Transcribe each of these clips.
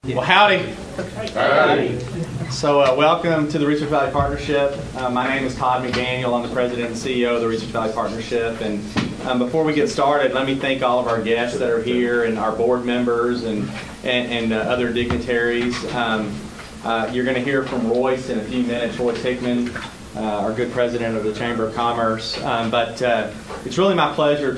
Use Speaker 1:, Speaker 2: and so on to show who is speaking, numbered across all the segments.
Speaker 1: Well, howdy. Howdy. So welcome to the Research Valley Partnership. My name is Todd McDaniel. I'm the President and CEO of the Research Valley Partnership. And before we get started, let me thank all of our guests that are here and our board members and other dignitaries. You're going to hear from Royce in a few minutes, Royce Hickman, our good president of the Chamber of Commerce. But it's really my pleasure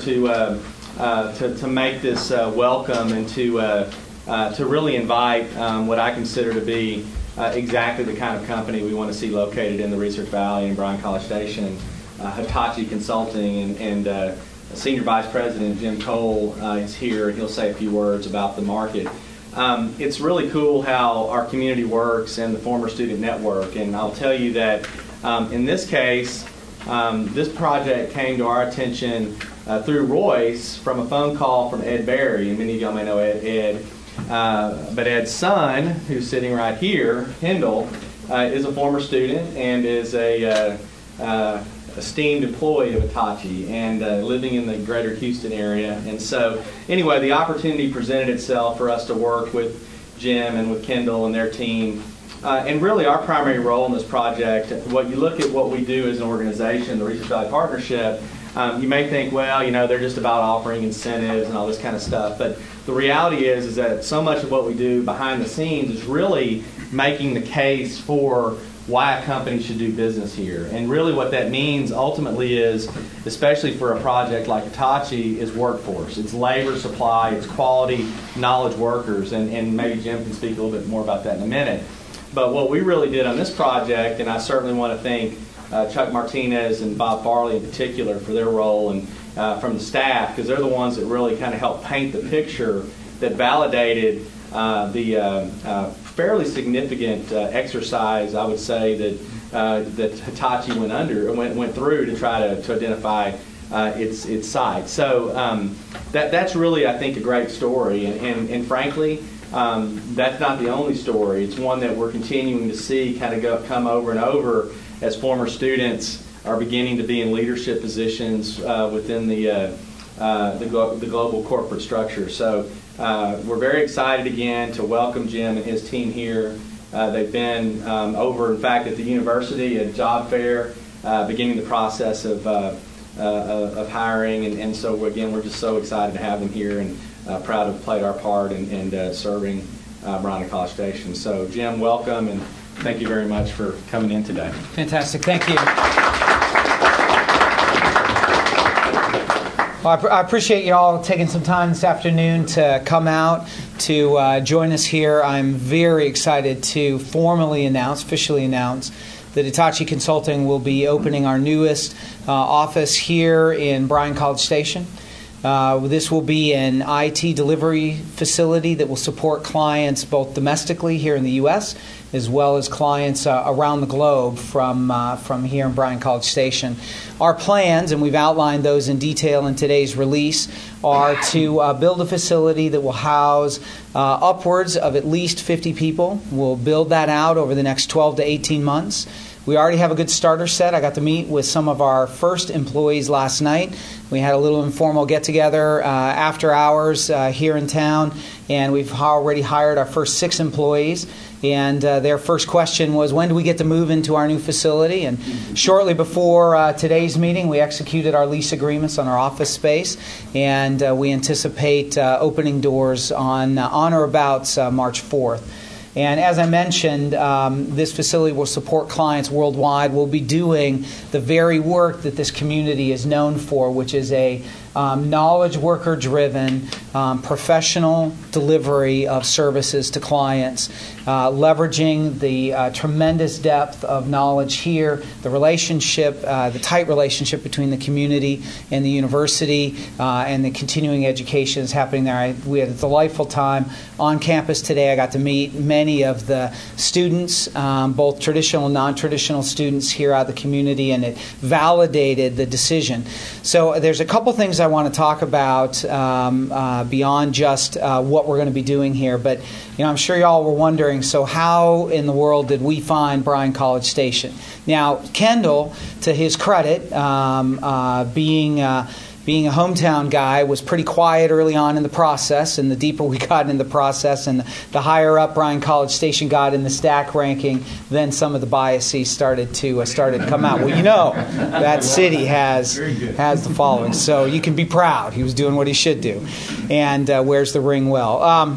Speaker 1: to make this welcome and to really invite what I consider to be exactly the kind of company we want to see located in the Research Valley and Bryan College Station. Hitachi Consulting and Senior Vice President Jim Cole is here, and he'll say a few words about the market. It's really cool how our community works and the former student network, and I'll tell you that in this case, this project came to our attention through Royce from a phone call from Ed Berry, and many of y'all may know Ed. But Ed's son, who's sitting right here, Kendall, is a former student and is a esteemed employee of Hitachi and living in the greater Houston area. And so, anyway, the opportunity presented itself for us to work with Jim and with Kendall and their team. And really, our primary role in this project, what you look at what we do as an organization, the Research Valley Partnership, you may think, well, they're just about offering incentives and all this kind of stuff. But the reality is that so much of what we do behind the scenes is really making the case for why a company should do business here. And really what that means ultimately is, especially for a project like Hitachi, is workforce. It's labor supply, it's quality, knowledge workers. And maybe Jim can speak a little bit more about that in a minute. But what we really did on this project, and I certainly want to thank Chuck Martinez and Bob Farley in particular for their role, and from the staff, because they're the ones that really kind of helped paint the picture that validated the fairly significant exercise, I would say, that Hitachi went through to try to identify its site. So that's really, I think, a great story, and frankly, that's not the only story. It's one that we're continuing to see kind of come over and over as former students are beginning to be in leadership positions within the global corporate structure. So we're very excited again to welcome Jim and his team here. They've been over, in fact, at the university at job fair, beginning the process of hiring, and so again, we're just so excited to have them here and proud to have played our part in serving Bryan College Station. So Jim, welcome, and thank you very much for coming in today.
Speaker 2: Fantastic. Thank you. Well, I appreciate you all taking some time this afternoon to come out to join us here. I'm very excited to officially announce that Hitachi Consulting will be opening our newest office here in Bryan College Station. This will be an IT delivery facility that will support clients both domestically here in the U.S. as well as clients around the globe from here in Bryan College Station. Our plans, and we've outlined those in detail in today's release, are to build a facility that will house upwards of at least 50 people. We'll build that out over the next 12 to 18 months. We already have a good starter set. I got to meet with some of our first employees last night. We had a little informal get-together after hours here in town, and we've already hired our first 6 employees. And their first question was, when do we get to move into our new facility? And shortly before today's meeting, we executed our lease agreements on our office space, and we anticipate opening doors on or about March 4th. And as I mentioned, this facility will support clients worldwide. We'll be doing the very work that this community is known for, which is a knowledge worker-driven, professional delivery of services to clients, leveraging the tremendous depth of knowledge here, the relationship, the tight relationship between the community and the university, and the continuing education that's happening there. We had a delightful time on campus today. I got to meet many of the students, both traditional and non-traditional students here out of the community, and it validated the decision. So there's a couple things I want to talk about beyond just what we're going to be doing here. But I'm sure y'all were wondering, so how in the world did we find Bryan College Station? Now, Kendall, to his credit, being being a hometown guy, was pretty quiet early on in the process, and the deeper we got in the process and the higher up Bryan College Station got in the stack ranking, then some of the biases started to come out. Well, that city has the following, so you can be proud. He was doing what he should do, and wears the ring well.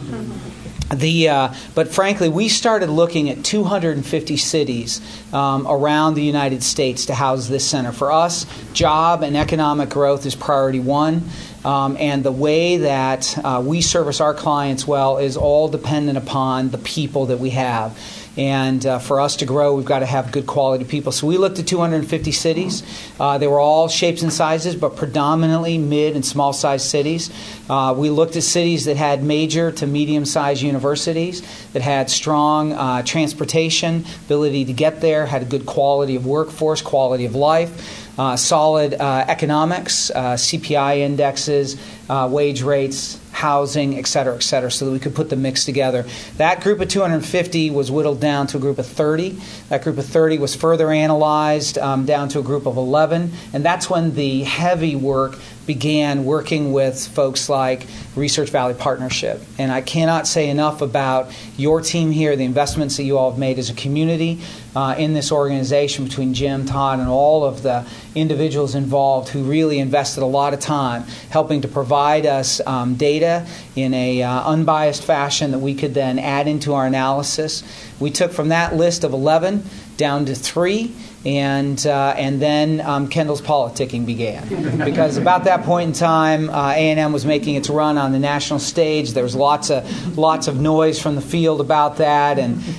Speaker 2: But frankly, we started looking at 250 cities around the United States to house this center. For us, job and economic growth is priority one. And the way that we service our clients well is all dependent upon the people that we have. And for us to grow, we've got to have good quality people. So we looked at 250 cities. They were all shapes and sizes, but predominantly mid and small-sized cities. We looked at cities that had major to medium-sized universities, that had strong transportation, ability to get there, had a good quality of workforce, quality of life. Solid economics, CPI indexes, wage rates, housing, et cetera, so that we could put the mix together. That group of 250 was whittled down to a group of 30. That group of 30 was further analyzed down to a group of 11, and that's when the heavy work began, working with folks like Research Valley Partnership. And I cannot say enough about your team here, the investments that you all have made as a community in this organization, between Jim, Todd, and all of the individuals involved who really invested a lot of time helping to provide us data in a unbiased fashion that we could then add into our analysis. We took from that list of 11 down to 3, and then Kendall's politicking began. Because about that point in time, A&M was making its run on the national stage. There was lots of noise from the field about that,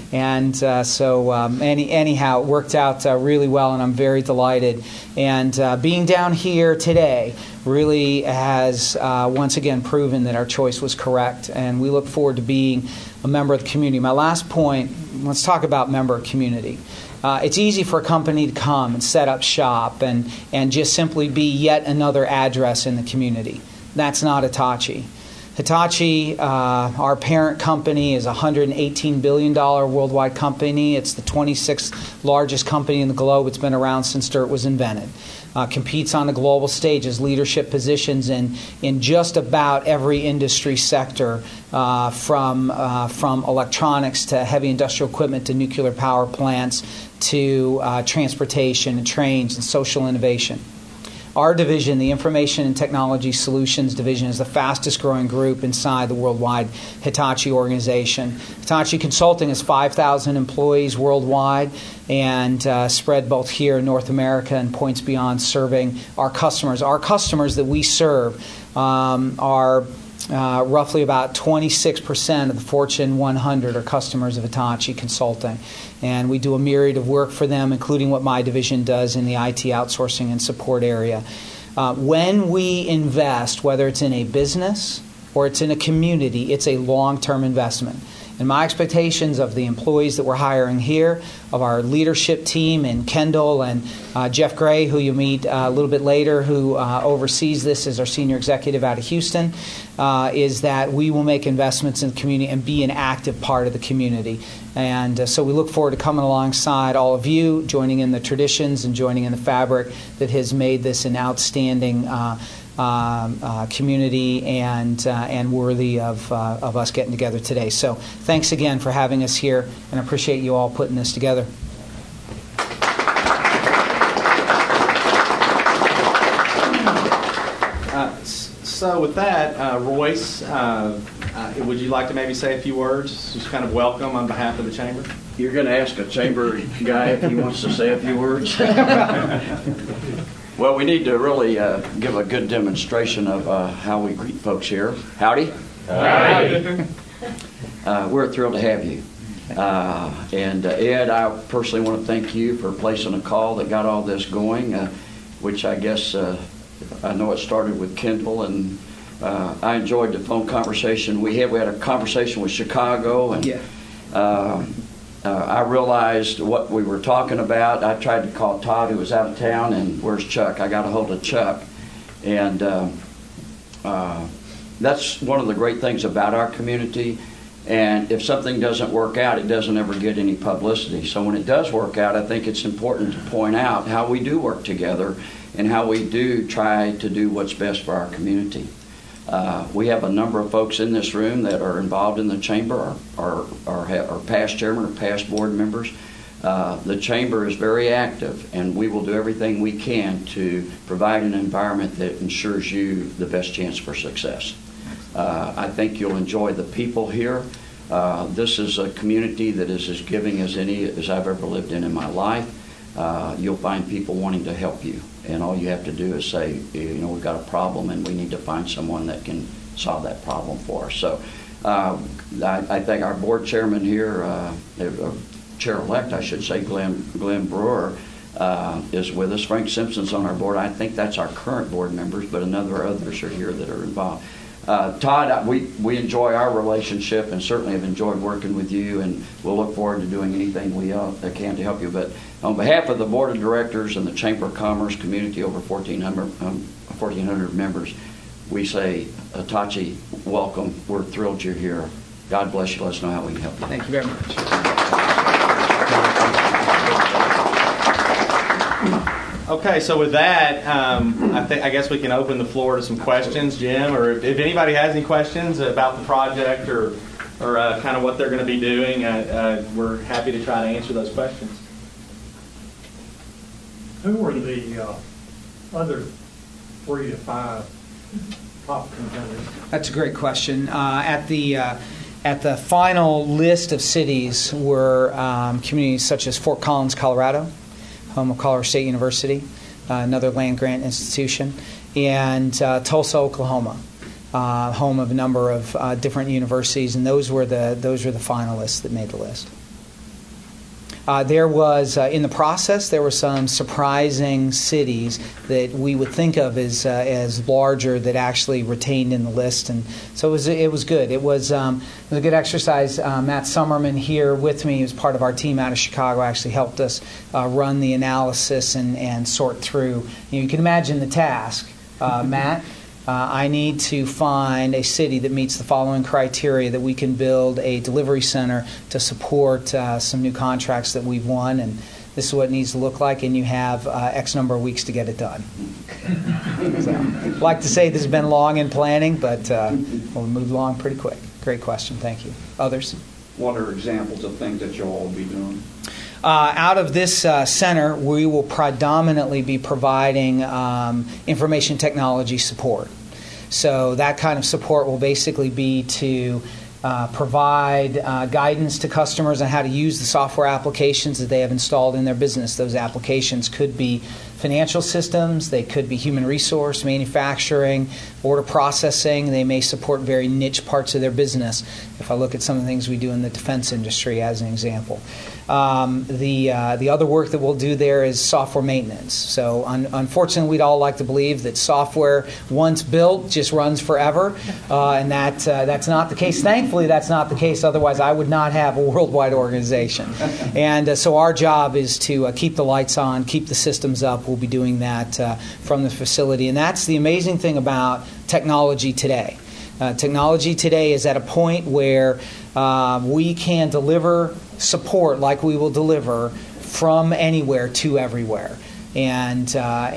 Speaker 2: so anyhow, it worked out really well, and I'm very delighted. And being down here today really has once again proven that our choice was correct, and we look forward to being a member of the community. My last point, let's talk about member of community. It's easy for a company to come and set up shop and just simply be yet another address in the community. That's not Hitachi. Hitachi, our parent company, is a $118 billion worldwide company. It's the 26th largest company in the globe. It's been around since dirt was invented. Competes on the global stage as leadership positions in just about every industry sector, from electronics to heavy industrial equipment to nuclear power plants to transportation and trains and social innovation. Our division, the Information and Technology Solutions Division, is the fastest growing group inside the worldwide Hitachi organization. Hitachi Consulting has 5,000 employees worldwide and spread both here in North America and points beyond, serving our customers. Our customers that we serve are roughly about 26% of the Fortune 100 are customers of Hitachi Consulting. And we do a myriad of work for them, including what my division does in the IT outsourcing and support area. When we invest, whether it's in a business or it's in a community, it's a long-term investment. And my expectations of the employees that we're hiring here, of our leadership team, and Kendall and Jeff Gray, who you'll meet a little bit later, who oversees this as our senior executive out of Houston, is that we will make investments in the community and be an active part of the community. And so we look forward to coming alongside all of you, joining in the traditions and joining in the fabric that has made this an outstanding community and worthy of us getting together today. So thanks again for having us here, and I appreciate you all putting this together.
Speaker 1: So with that, Royce, would you like to maybe say a few words, just kind of welcome on behalf of the Chamber?
Speaker 3: You're going to ask a Chamber guy if he wants to say a few words? Well, we need to really give a good demonstration of how we greet folks here. Howdy.
Speaker 1: Howdy.
Speaker 3: We're thrilled to have you. And Ed, I personally want to thank you for placing a call that got all this going, which I guess I know it started with Kendall, and I enjoyed the phone conversation we had. We had a conversation with Chicago, and I realized what we were talking about. I tried to call Todd, who was out of town, and where's Chuck? I got a hold of Chuck. And that's one of the great things about our community. And if something doesn't work out, it doesn't ever get any publicity. So when it does work out, I think it's important to point out how we do work together and how we do try to do what's best for our community. We have a number of folks in this room that are involved in the chamber, are past chairman or past board members. The chamber is very active, and we will do everything we can to provide an environment that ensures you the best chance for success. I think you'll enjoy the people here. This is a community that is as giving as any as I've ever lived in my life. You'll find people wanting to help you, and all you have to do is say, we've got a problem and we need to find someone that can solve that problem for us. So I think our board chairman here, chair-elect, I should say, Glenn Brewer, is with us. Frank Simpson's on our board. I think that's our current board members, but others are here that are involved. Todd, we enjoy our relationship and certainly have enjoyed working with you, and we'll look forward to doing anything we can to help you. But on behalf of the Board of Directors and the Chamber of Commerce community, over 1,400 members, we say, Hitachi, welcome. We're thrilled you're here. God bless you. Let us know how we can help you.
Speaker 2: Thank you very much.
Speaker 1: Okay, so with that, I guess we can open the floor to some questions, Jim, or if anybody has any questions about the project or kind of what they're going to be doing, we're happy to try to answer those questions.
Speaker 4: Who were the other 3 to 5 top contenders?
Speaker 2: That's a great question. At the final list of cities were communities such as Fort Collins, Colorado, home of Colorado State University, another land-grant institution, and Tulsa, Oklahoma, home of a number of different universities, and those were the finalists that made the list. There was, in the process, there were some surprising cities that we would think of as larger that actually retained in the list, and so it was good. It was a good exercise. Matt Summerman here with me, who's part of our team out of Chicago, actually helped us run the analysis and sort through. You can imagine the task, Matt. I need to find a city that meets the following criteria that we can build a delivery center to support some new contracts that we've won, and this is what it needs to look like, and you have X number of weeks to get it done. So, I'd like to say this has been long in planning, but we'll move along pretty quick. Great question. Thank you. Others?
Speaker 5: What are examples of things that you'll all be doing?
Speaker 2: Out of this center, we will predominantly be providing information technology support. So that kind of support will basically be to provide guidance to customers on how to use the software applications that they have installed in their business. Those applications could be financial systems, they could be human resource, manufacturing, order processing. They may support very niche parts of their business. If I look at some of the things we do in the defense industry as an example. The other work that we'll do there is software maintenance. So unfortunately, we'd all like to believe that software, once built, just runs forever, and that's not the case. Thankfully, that's not the case. Otherwise, I would not have a worldwide organization. And so our job is to keep the lights on, keep the systems up. We'll be doing that from the facility. And that's the amazing thing about technology today. Technology today is at a point where we can deliver support like we will deliver from anywhere to everywhere. And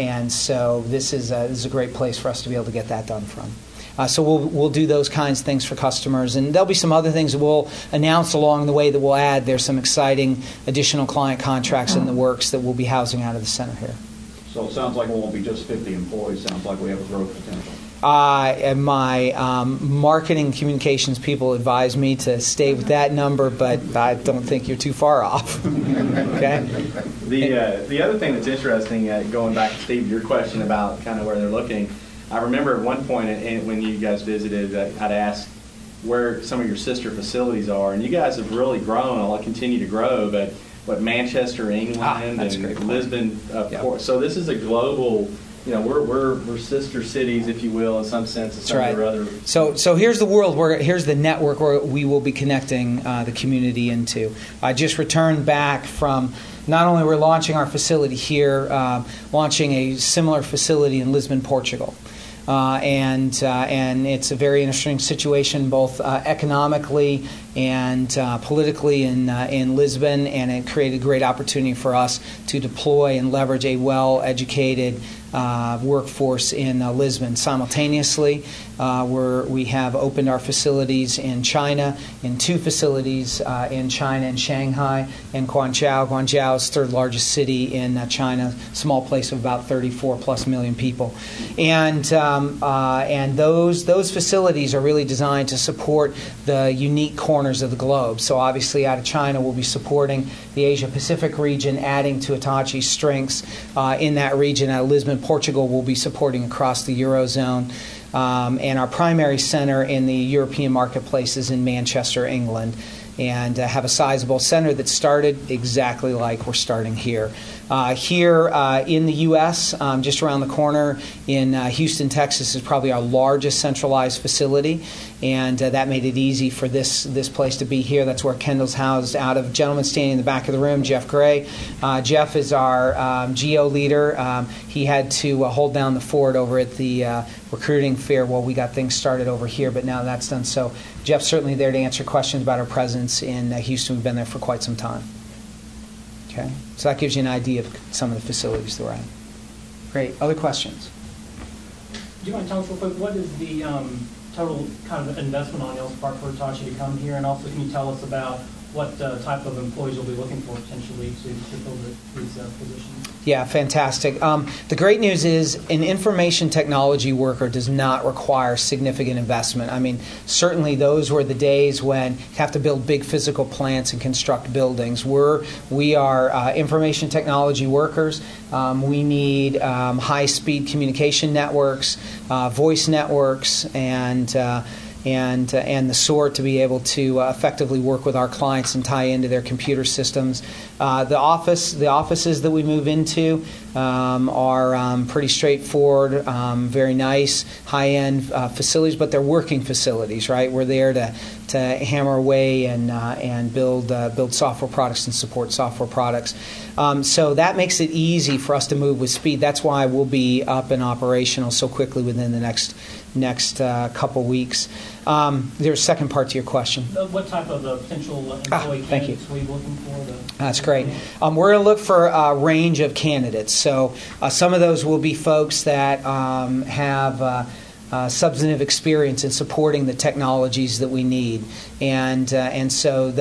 Speaker 2: so this is a great place for us to be able to get that done from. So we'll do those kinds of things for customers. And there'll be some other things that we'll announce along the way that we'll add. There's some exciting additional client contracts in the works that we'll be housing out of the center here.
Speaker 5: So it sounds like it won't be just 50 employees. Sounds like we have a growth potential.
Speaker 2: And my marketing communications people advise me to stay with that number, but I don't think you're too far off. Okay.
Speaker 1: The other thing that's interesting, going back to Steve, your question about kind of where they're looking, I remember at one point when you guys visited, I'd asked where some of your sister facilities are, and you guys have really grown. I'll continue to grow, but Manchester, England, and Lisbon,
Speaker 2: Yep.
Speaker 1: So this is a global. We're sister cities, if you will, in some sense. Of some of your other.
Speaker 2: So here's the world. Here's the network where we will be connecting the community into. I just returned back from. Not only we're launching our facility here, launching a similar facility in Lisbon, Portugal. And it's a very interesting situation, both economically and politically in Lisbon, and it created a great opportunity for us to deploy and leverage a well-educated workforce in Lisbon. Simultaneously, we have opened our facilities in China, in 2 facilities in China, in Shanghai and Guangzhou. Guangzhou is the 3rd largest city in China, small place of about 34+ million people. And those facilities are really designed to support the unique corners of the globe. So obviously out of China, we'll be supporting the Asia-Pacific region, adding to Hitachi's strengths in that region. Out of Lisbon, Portugal, will be supporting across the Eurozone. And our primary center in the European marketplace is in Manchester, England, and have a sizable center that started exactly like we're starting here. Here in the U.S., just around the corner in Houston, Texas, is probably our largest centralized facility, and that made it easy for this place to be here. That's where Kendall's housed out of. Gentleman standing in the back of the room, Jeff Gray. Jeff is our GEO leader. He had to hold down the fort over at the recruiting fair while we got things started over here, but now that's done. So Jeff's certainly there to answer questions about our presence in Houston. We've been there for quite some time. Okay, so that gives you an idea of some of the facilities that we're at. Great. Other questions?
Speaker 6: Do you mind telling us real quick, what is the total kind of investment on y'all's part for Hitachi to come here? And also, can you tell us about what type of employees you'll be looking for potentially to fill these positions? Yeah, fantastic. The great news is an information technology worker does not require significant investment. I mean, certainly those were the days when you have to build big physical plants and construct buildings. We are information technology workers. We need high-speed communication networks, voice networks, and the sort to be able to effectively work with our clients and tie into their computer systems. The offices that we move into are pretty straightforward, very nice, high-end facilities, but they're working facilities, right? We're there to hammer away and build software products and support software products. So that makes it easy for us to move with speed. That's why we'll be up and operational so quickly within the next couple weeks. There's a second part to your question. What type of potential employee candidates were you looking for?
Speaker 2: That's great. We're going to look for a range of candidates. So some of those will be folks that have substantive experience in supporting the technologies that we need, and so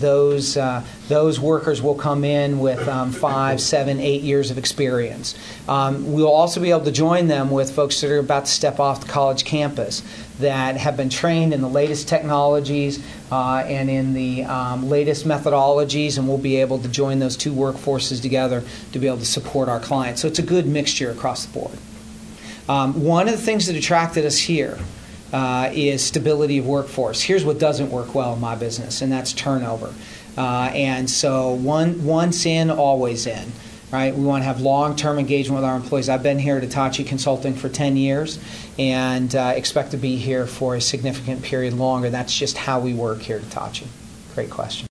Speaker 2: those workers will come in with 5, 7, 8 years of experience. We'll also be able to join them with folks that are about to step off the college campus that have been trained in the latest technologies and in the latest methodologies, and we'll be able to join those 2 workforces together to be able to support our clients. So it's a good mixture across the board. One of the things that attracted us here is stability of workforce. Here's what doesn't work well in my business, and that's turnover. And so once in, always in. Right? We want to have long-term engagement with our employees. I've been here at Hitachi Consulting for 10 years and expect to be here for a significant period longer. That's just how we work here at Hitachi. Great question.